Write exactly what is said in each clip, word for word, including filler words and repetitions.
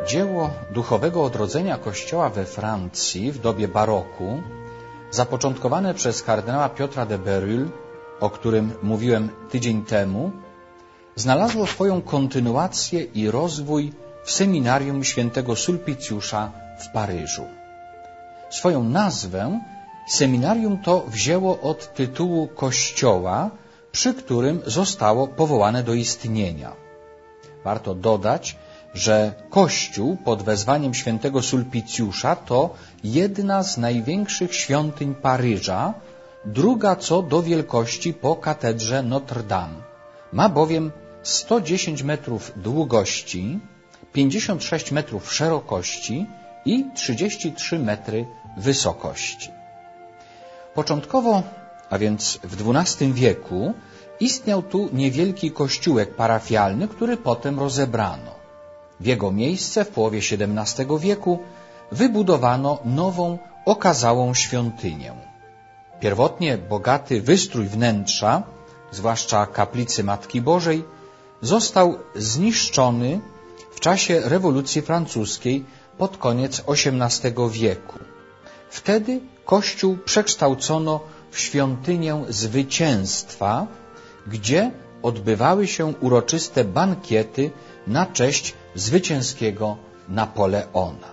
Dzieło duchowego odrodzenia Kościoła we Francji w dobie baroku, zapoczątkowane przez kardynała Piotra de Berulle, o którym mówiłem tydzień temu, znalazło swoją kontynuację i rozwój w seminarium świętego Sulpicjusza w Paryżu. Swoją nazwę seminarium to wzięło od tytułu kościoła, przy którym zostało powołane do istnienia. Warto dodać, że kościół pod wezwaniem świętego Sulpicjusza to jedna z największych świątyń Paryża, druga co do wielkości po katedrze Notre Dame. Ma bowiem sto dziesięć metrów długości, pięćdziesiąt sześć metrów szerokości i trzydzieści trzy metry wysokości. Początkowo, a więc w dwunastym wieku, istniał tu niewielki kościółek parafialny, który potem rozebrano. W jego miejsce w połowie siedemnastego wieku wybudowano nową, okazałą świątynię. Pierwotnie bogaty wystrój wnętrza, zwłaszcza kaplicy Matki Bożej, został zniszczony w czasie rewolucji francuskiej pod koniec osiemnastego wieku. Wtedy kościół przekształcono w świątynię zwycięstwa, gdzie odbywały się uroczyste bankiety na cześć zwycięskiego Napoleona.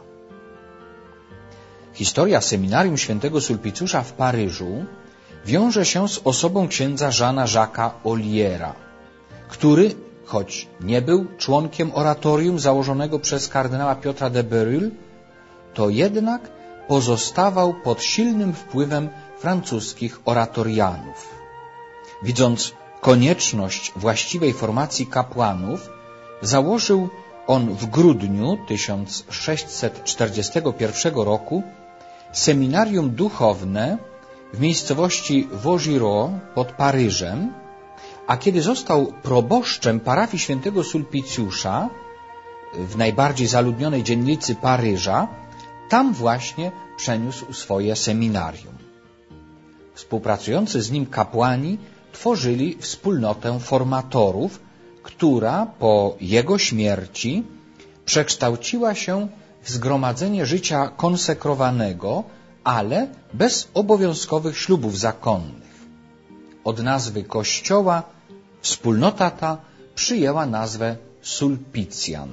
Historia seminarium świętego Sulpicjusza w Paryżu wiąże się z osobą księdza Jeana Jacques'a Olliera, który, choć nie był członkiem oratorium założonego przez kardynała Piotra de Berulle, to jednak pozostawał pod silnym wpływem francuskich oratorianów. Widząc konieczność właściwej formacji kapłanów, założył on w grudniu tysiąc sześćset czterdziestego pierwszego roku seminarium duchowne w miejscowości Vaugirard pod Paryżem, a kiedy został proboszczem parafii świętego Sulpicjusza w najbardziej zaludnionej dzielnicy Paryża, tam właśnie przeniósł swoje seminarium. Współpracujący z nim kapłani tworzyli wspólnotę formatorów, która po jego śmierci przekształciła się w zgromadzenie życia konsekrowanego, ale bez obowiązkowych ślubów zakonnych. Od nazwy kościoła wspólnota ta przyjęła nazwę Sulpicjan.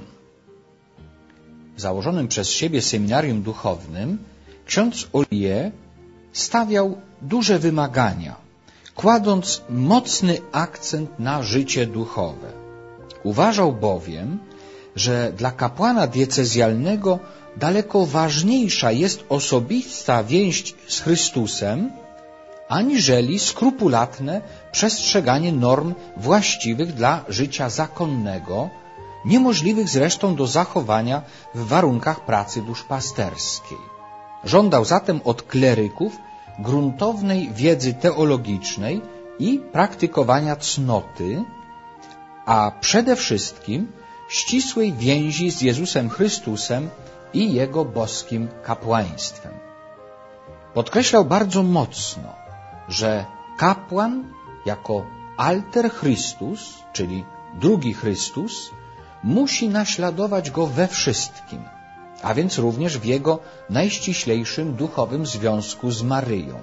W założonym przez siebie seminarium duchownym ksiądz Ollier stawiał duże wymagania, kładąc mocny akcent na życie duchowe. Uważał bowiem, że dla kapłana diecezjalnego daleko ważniejsza jest osobista więź z Chrystusem, aniżeli skrupulatne przestrzeganie norm właściwych dla życia zakonnego, niemożliwych zresztą do zachowania w warunkach pracy duszpasterskiej. Żądał zatem od kleryków gruntownej wiedzy teologicznej i praktykowania cnoty, a przede wszystkim ścisłej więzi z Jezusem Chrystusem i Jego boskim kapłaństwem. Podkreślał bardzo mocno, że kapłan jako alter Christus, czyli drugi Chrystus, musi naśladować Go we wszystkim, a więc również w Jego najściślejszym duchowym związku z Maryją.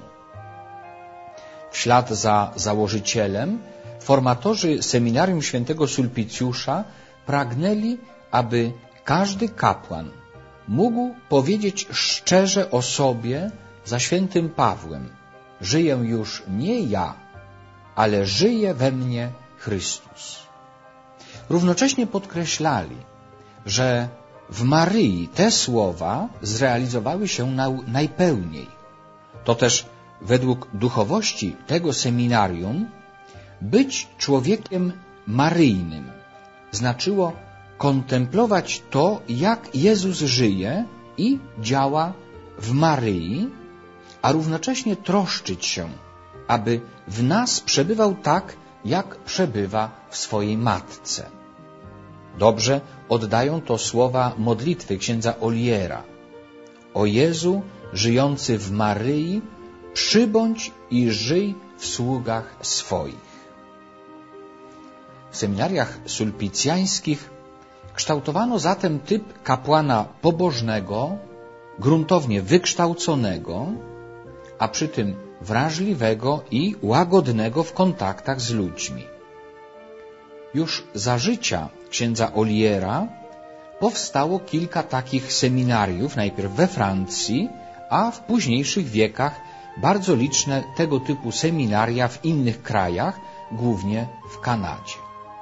W ślad za założycielem formatorzy seminarium świętego Sulpicjusza pragnęli, aby każdy kapłan mógł powiedzieć szczerze o sobie za świętym Pawłem: żyję już nie ja, ale żyje we mnie Chrystus. Równocześnie podkreślali, że w Maryi te słowa zrealizowały się najpełniej. To też według duchowości tego seminarium być człowiekiem maryjnym znaczyło kontemplować to, jak Jezus żyje i działa w Maryi, a równocześnie troszczyć się, aby w nas przebywał tak, jak przebywa w swojej matce. Dobrze oddają to słowa modlitwy księdza Olliera: o Jezu, żyjący w Maryi, przybądź i żyj w sługach swoich. W seminariach sulpicjańskich Kształtowano zatem typ kapłana pobożnego, gruntownie wykształconego, a przy tym wrażliwego i łagodnego w kontaktach z ludźmi. Już za życia księdza Olliera powstało kilka takich seminariów, najpierw we Francji, a w późniejszych wiekach bardzo liczne tego typu seminaria w innych krajach, głównie w Kanadzie.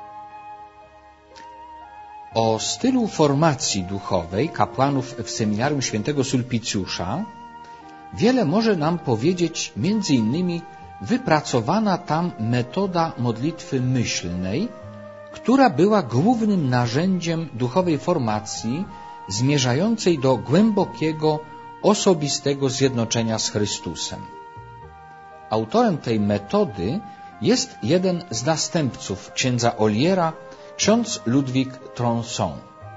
O stylu formacji duchowej kapłanów w seminarium świętego Sulpicjusza wiele może nam powiedzieć między innymi wypracowana tam metoda modlitwy myślnej, która była głównym narzędziem duchowej formacji zmierzającej do głębokiego, osobistego zjednoczenia z Chrystusem. Autorem tej metody jest jeden z następców księdza Olliera, ksiądz Ludwik Tronson.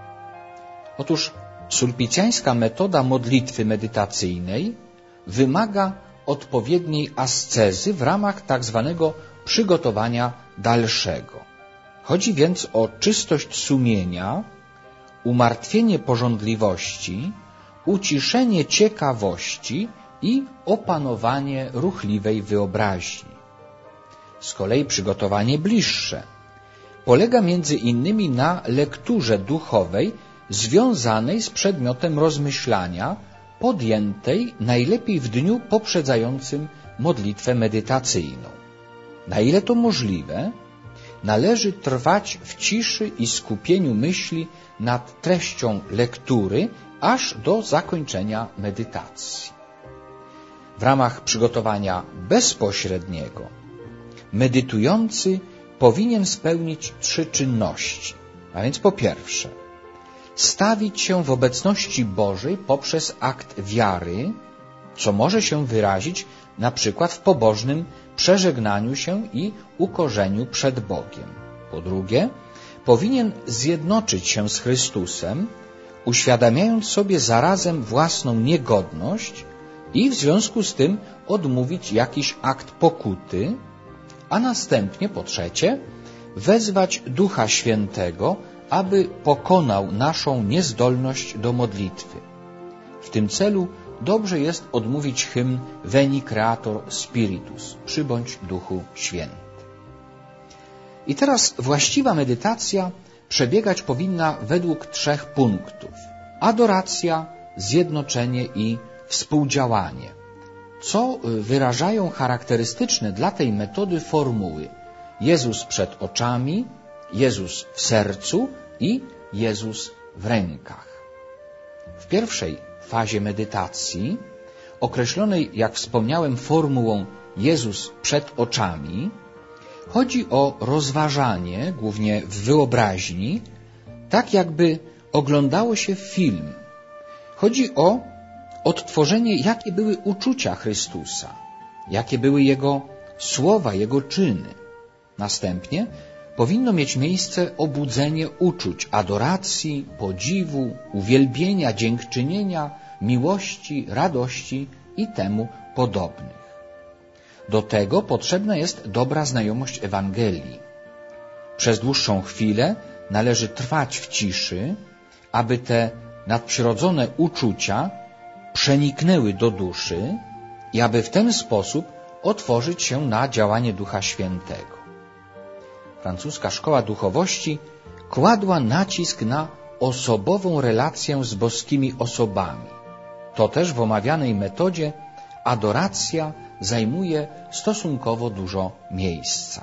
Otóż sulpicjańska metoda modlitwy medytacyjnej wymaga odpowiedniej ascezy w ramach tak zwanego przygotowania dalszego. Chodzi więc o czystość sumienia, umartwienie pożądliwości, uciszenie ciekawości i opanowanie ruchliwej wyobraźni. Z kolei przygotowanie bliższe polega między innymi na lekturze duchowej związanej z przedmiotem rozmyślania, podjętej najlepiej w dniu poprzedzającym modlitwę medytacyjną. Na ile to możliwe, należy trwać w ciszy i skupieniu myśli nad treścią lektury aż do zakończenia medytacji. W ramach przygotowania bezpośredniego medytujący powinien spełnić trzy czynności, a więc po pierwsze stawić się w obecności Bożej poprzez akt wiary, co może się wyrazić na przykład w pobożnym przeżegnaniu się i ukorzeniu przed Bogiem. Po drugie, powinien zjednoczyć się z Chrystusem, uświadamiając sobie zarazem własną niegodność i w związku z tym odmówić jakiś akt pokuty, a następnie, po trzecie, wezwać Ducha Świętego, aby pokonał naszą niezdolność do modlitwy. W tym celu dobrze jest odmówić hymn Veni Creator Spiritus, przybądź Duchu Święty. I teraz właściwa medytacja przebiegać powinna według trzech punktów. Adoracja, zjednoczenie i współdziałanie, co wyrażają charakterystyczne dla tej metody formuły Jezus przed oczami, Jezus w sercu i Jezus w rękach. W pierwszej fazie medytacji, określonej, jak wspomniałem, formułą Jezus przed oczami, chodzi o rozważanie, głównie w wyobraźni, tak jakby oglądało się film. Chodzi o odtworzenie, jakie były uczucia Chrystusa, jakie były Jego słowa, Jego czyny. Następnie powinno mieć miejsce obudzenie uczuć adoracji, podziwu, uwielbienia, dziękczynienia, miłości, radości i temu podobnych. Do tego potrzebna jest dobra znajomość Ewangelii. Przez dłuższą chwilę należy trwać w ciszy, aby te nadprzyrodzone uczucia przeniknęły do duszy i aby w ten sposób otworzyć się na działanie Ducha Świętego. Francuska szkoła duchowości kładła nacisk na osobową relację z boskimi osobami. To też w omawianej metodzie adoracja zajmuje stosunkowo dużo miejsca.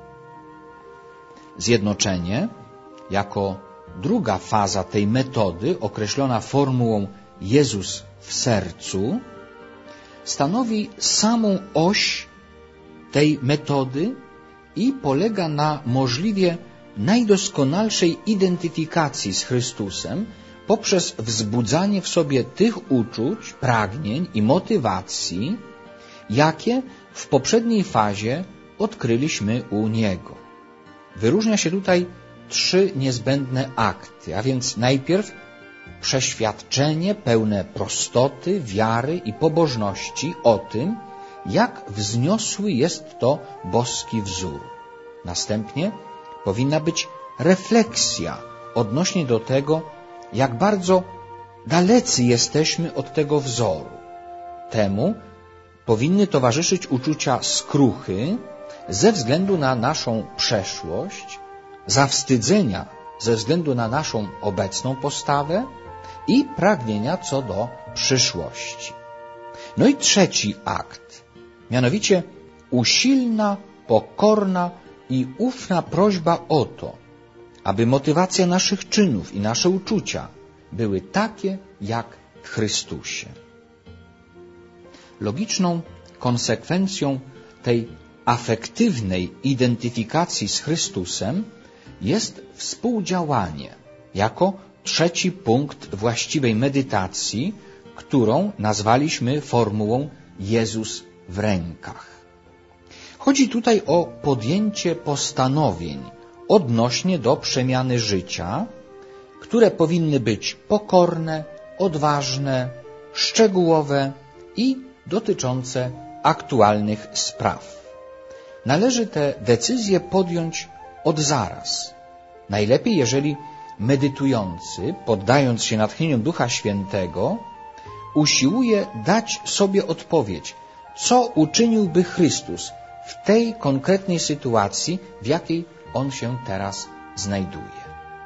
Zjednoczenie, jako druga faza tej metody, określona formułą Jezus w sercu, stanowi samą oś tej metody i polega na możliwie najdoskonalszej identyfikacji z Chrystusem poprzez wzbudzanie w sobie tych uczuć, pragnień i motywacji, jakie w poprzedniej fazie odkryliśmy u Niego. Wyróżnia się tutaj trzy niezbędne akty, a więc najpierw przeświadczenie pełne prostoty, wiary i pobożności o tym, jak wzniosły jest to boski wzór. Następnie powinna być refleksja odnośnie do tego, jak bardzo dalecy jesteśmy od tego wzoru. Temu powinny towarzyszyć uczucia skruchy ze względu na naszą przeszłość, zawstydzenia ze względu na naszą obecną postawę i pragnienia co do przyszłości. No i trzeci akt, mianowicie usilna, pokorna i ufna prośba o to, aby motywacja naszych czynów i nasze uczucia były takie jak w Chrystusie. Logiczną konsekwencją tej afektywnej identyfikacji z Chrystusem jest współdziałanie jako trzeci punkt właściwej medytacji, którą nazwaliśmy formułą Jezus w rękach. Chodzi tutaj o podjęcie postanowień odnośnie do przemiany życia, które powinny być pokorne, odważne, szczegółowe i dotyczące aktualnych spraw. Należy te decyzje podjąć od zaraz. Najlepiej, jeżeli medytujący, poddając się natchnieniu Ducha Świętego, usiłuje dać sobie odpowiedź, co uczyniłby Chrystus w tej konkretnej sytuacji, w jakiej On się teraz znajduje.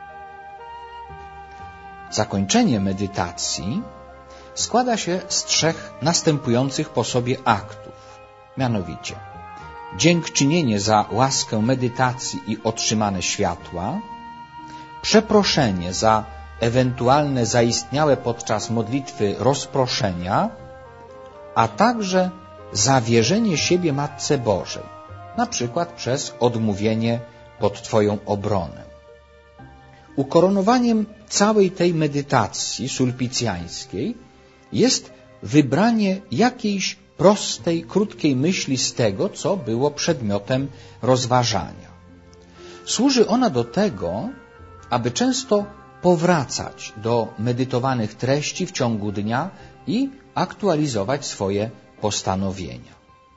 Zakończenie medytacji składa się z trzech następujących po sobie aktów, mianowicie dziękczynienie za łaskę medytacji i otrzymane światła, przeproszenie za ewentualne zaistniałe podczas modlitwy rozproszenia, a także zawierzenie siebie Matce Bożej, na przykład przez odmówienie pod Twoją obronę. Ukoronowaniem całej tej medytacji sulpicjańskiej jest wybranie jakiejś prostej, krótkiej myśli z tego, co było przedmiotem rozważania. Służy ona do tego, aby często powracać do medytowanych treści w ciągu dnia i aktualizować swoje postanowienia.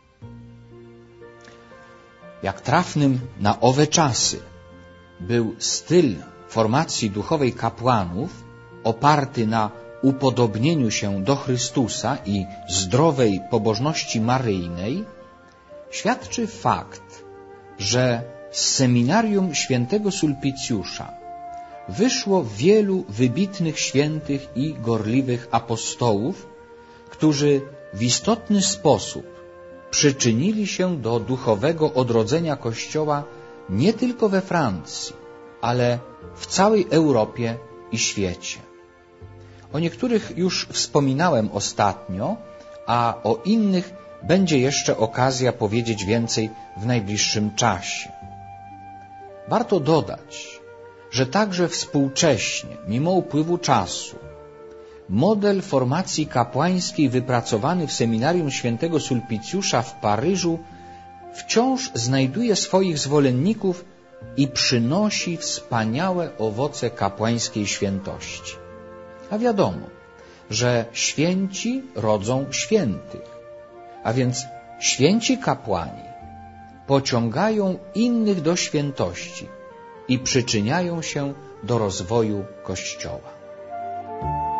Jak trafnym na owe czasy był styl formacji duchowej kapłanów oparty na upodobnieniu się do Chrystusa i zdrowej pobożności maryjnej, świadczy fakt, że z seminarium świętego Sulpicjusza wyszło wielu wybitnych świętych i gorliwych apostołów, którzy w istotny sposób przyczynili się do duchowego odrodzenia Kościoła nie tylko we Francji, ale w całej Europie i świecie. O niektórych już wspominałem ostatnio, a o innych będzie jeszcze okazja powiedzieć więcej w najbliższym czasie. Warto dodać, że także współcześnie, mimo upływu czasu, model formacji kapłańskiej wypracowany w seminarium świętego Sulpicjusza w Paryżu wciąż znajduje swoich zwolenników i przynosi wspaniałe owoce kapłańskiej świętości. A wiadomo, że święci rodzą świętych, a więc święci kapłani pociągają innych do świętości i przyczyniają się do rozwoju Kościoła.